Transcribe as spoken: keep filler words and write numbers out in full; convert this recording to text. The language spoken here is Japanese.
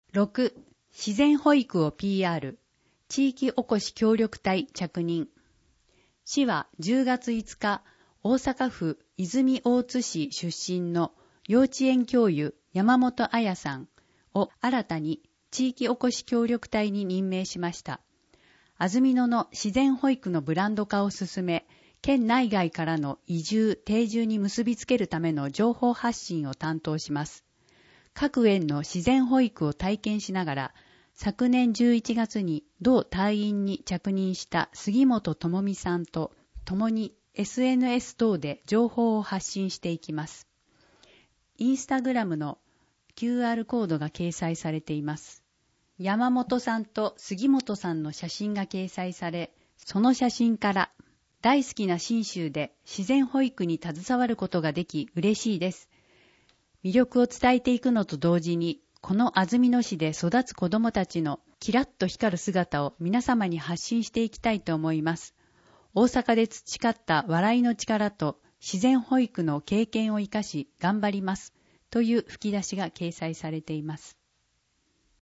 ろく. 自然保育を ピーアール、地域おこし協力隊着任。市はじゅうがついつか、大阪府泉大津市出身の幼稚園教諭山本彩さんを新たに地域おこし協力隊に任命しました。安曇野の自然保育のブランド化を進め、県内外からの移住・定住に結びつけるための情報発信を担当します。各園の自然保育を体験しながら、昨年じゅういちがつに同隊員に着任した杉本智美さんと共に エスエヌエス 等で情報を発信していきます。インスタグラムの キューアール コードが掲載されています。山本さんと杉本さんの写真が掲載され、その写真から大好きな信州で自然保育に携わることができ嬉しいです。魅力を伝えていくのと同時に、この安曇野市で育つ子どもたちのキラッと光る姿を皆様に発信していきたいと思います。大阪で培った笑いの力と自然保育の経験を生かし頑張りますという吹き出しが掲載されています。